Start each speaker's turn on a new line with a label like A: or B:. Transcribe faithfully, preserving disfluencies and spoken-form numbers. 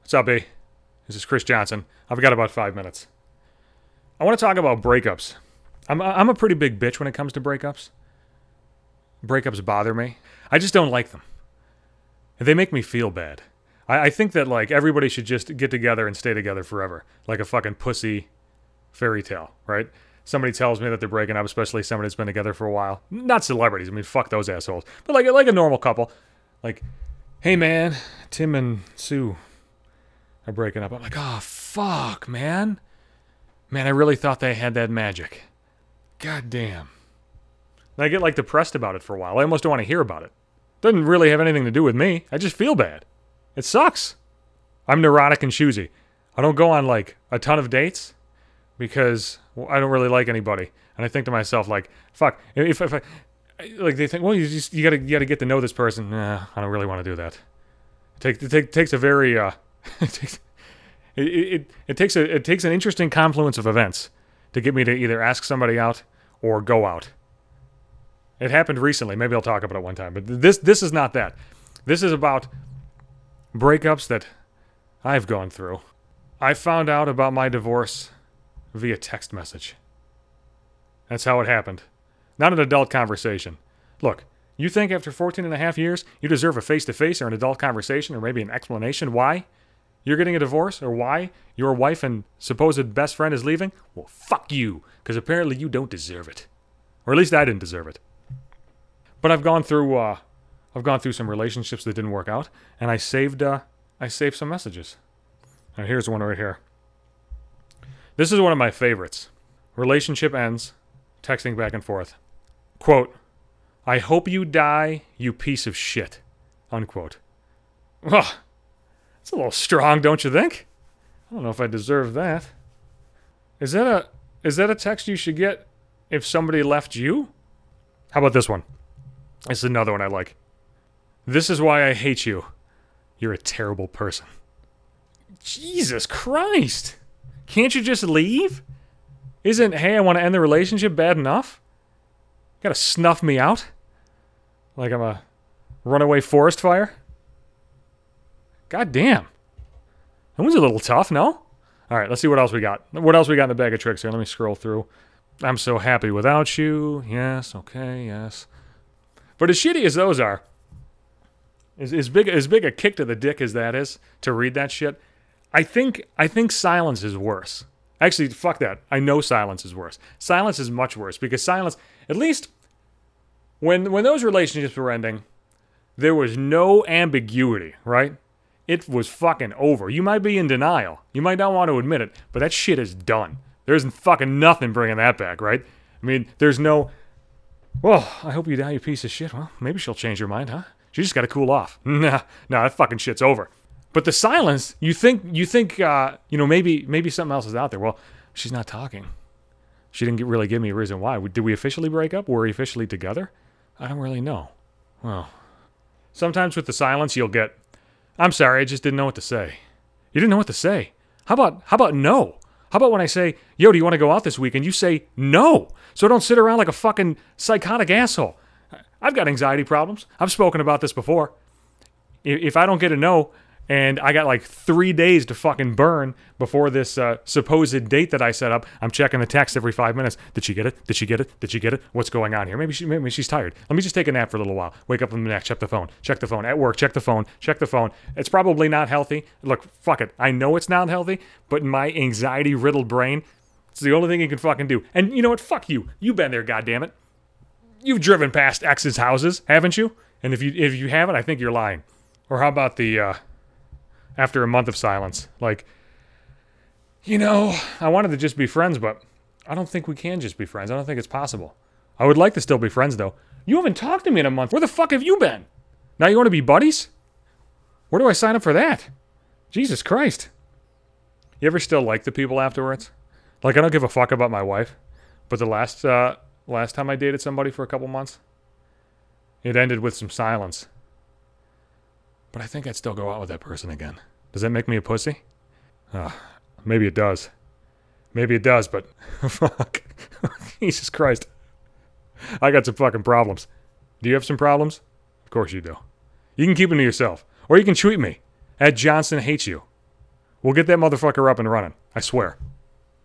A: What's up, B? This is Chris Johnson. I've got about five minutes. I want to talk about breakups. I'm I'm a pretty big bitch when it comes to breakups. Breakups bother me. I just don't like them. They make me feel bad. I, I think that like everybody should just get together and stay together forever, like a fucking pussy fairy tale, right? Somebody tells me that they're breaking up, especially somebody that's been together for a while. Not celebrities. I mean, fuck those assholes. But like like a normal couple, like, hey man, Tim and Sue are breaking up. I'm like, oh, fuck, man. Man, I really thought they had that magic. God damn. And I get, like, depressed about it for a while. I almost don't want to hear about it. Doesn't really have anything to do with me. I just feel bad. It sucks. I'm neurotic and choosy. I don't go on, like, a ton of dates because I don't really like anybody. And I think to myself, like, fuck, if, if I... Like, they think, well, you just, you gotta, you gotta get to know this person. Nah, I don't really want to do that. It, take, it take, takes a very, uh... It takes, it, it, it takes a it takes an interesting confluence of events to get me to either ask somebody out or go out. It happened recently. Maybe I'll talk about it one time. But this this is not that. This is about breakups that I've gone through. I found out about my divorce via text message. That's how it happened. Not an adult conversation. Look, you think after fourteen and a half years you deserve a face-to-face or an adult conversation or maybe an explanation why you're getting a divorce or why your wife and supposed best friend is leaving? Well, fuck you, because apparently you don't deserve it. Or at least I didn't deserve it. But I've gone through uh, I've gone through some relationships that didn't work out, and I saved uh, I saved some messages. Now here's one right here. This is one of my favorites. Relationship ends, texting back and forth. Quote, I hope you die, you piece of shit. Unquote. Ugh. It's a little strong, don't you think? I don't know if I deserve that. Is that a is that a text you should get if somebody left you? How about this one? This is another one I like. This is why I hate you. You're a terrible person. Jesus Christ. Can't you just leave? Isn't, hey, I want to end the relationship bad enough? Gotta snuff me out? Like I'm a runaway forest fire? God damn. That one's a little tough, no? All right, let's see what else we got. What else we got in the bag of tricks here? Let me scroll through. I'm so happy without you. Yes, okay, yes. But as shitty as those are, as, as big as big a kick to the dick as that is to read that shit, I think I think silence is worse. Actually, fuck that. I know silence is worse. Silence is much worse because silence, at least when when those relationships were ending, there was no ambiguity, right? It was fucking over. You might be in denial. You might not want to admit it, but that shit is done. There's fucking nothing bringing that back, right? I mean, there's no, well, I hope you die, you piece of shit. Well, maybe she'll change her mind, huh? She just got to cool off. Nah, nah, that fucking shit's over. But the silence, you think, you think, uh, you know, maybe, maybe something else is out there. Well, she's not talking. She didn't get, really give me a reason why. Did we officially break up? Were we officially together? I don't really know. Well, sometimes with the silence, you'll get, I'm sorry, I just didn't know what to say. You didn't know what to say. How about, how about no? How about when I say, yo, do you want to go out this weekend? You say no. So don't sit around like a fucking psychotic asshole. I've got anxiety problems. I've spoken about this before. If I don't get a no, and I got like three days to fucking burn before this uh, supposed date that I set up, I'm checking the text every five minutes. Did she get it? Did she get it? Did she get it? What's going on here? Maybe she, maybe she's tired. Let me just take a nap for a little while. Wake up in the next, check the phone. Check the phone. At work, check the phone. Check the phone. It's probably not healthy. Look, fuck it. I know it's not healthy, but in my anxiety-riddled brain, it's the only thing you can fucking do. And you know what? Fuck you. You've been there, goddammit. You've driven past exes' houses, haven't you? And if you if you haven't, I think you're lying. Or how about the... Uh, After a month of silence, like, you know, I wanted to just be friends, but I don't think we can just be friends. I don't think it's possible. I would like to still be friends, though. You haven't talked to me in a month. Where the fuck have you been? Now you want to be buddies? Where do I sign up for that? Jesus Christ. You ever still like the people afterwards? Like, I don't give a fuck about my wife, but the last, uh, last time I dated somebody for a couple months, it ended with some silence. But I think I'd still go out with that person again. Does that make me a pussy? Uh, maybe it does. Maybe it does, but fuck. Jesus Christ. I got some fucking problems. Do you have some problems? Of course you do. You can keep them to yourself. Or you can tweet me at Johnson Hates You. We'll get that motherfucker up and running. I swear.